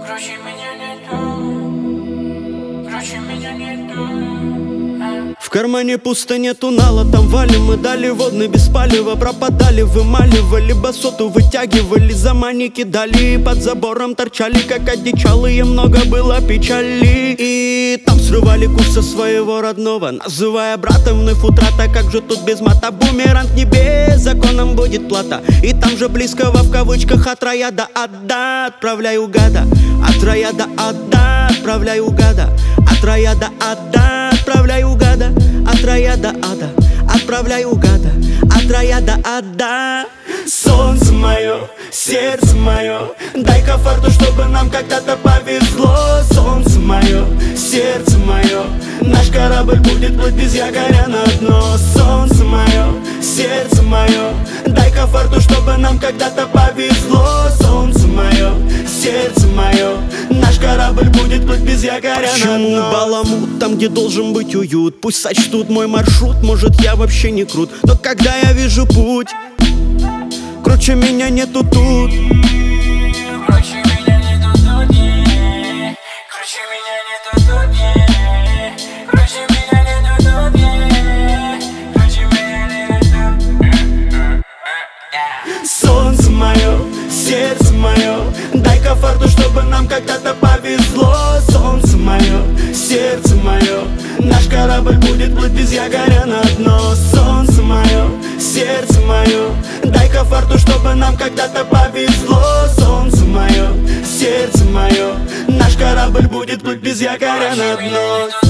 Короче, меня нету. Короче, меня нету. В кармане пусто, нету нала, там валим. Мы дали водный без палева, пропадали, вымаливали басоту, вытягивали, за мани кидали. И под забором торчали, как одичалые, много было печали. И там срывали курс со своего родного, называя братом вновь утрата. Как же тут без мата, бумеранг небес, законом будет плата. И там же близкого в кавычках от рая до ада отправляю гада. От рая до ада отправляю гада. От рая до ада отправляю гада. От рая до ада отправляю гада. От рая до ада. Солнце мое, сердце мое, дай-ка фарту, чтобы нам когда-то повезло. Солнце мое, сердце мое, наш корабль будет плыть без якоря на дно. Солнце мое, сердце мое, дай-ка фарту, чтобы нам когда-то повезло. Солнце мое, сердце мое, наш корабль будет плыть без якоря на дно. Почему баламут там, где должен быть уют? Пусть сочтут мой маршрут, может я вообще не крут, но когда я вижу путь, круче меня нету тут. Короче, меня нету тут. Короче, меня нету тут. Короче, меня нету тут. Короче, меня нету тут. Солнце мое, сердце мое, дай-ка фарту, чтобы нам когда-то повезло. Солнце мое, сердце мое, наш корабль будет плыть без якоря на дно. Солнце мое, сердце мое, дай-ка фарту, чтобы нам когда-то повезло. Солнце мое, сердце мое, наш корабль будет плыть без якоря на дно.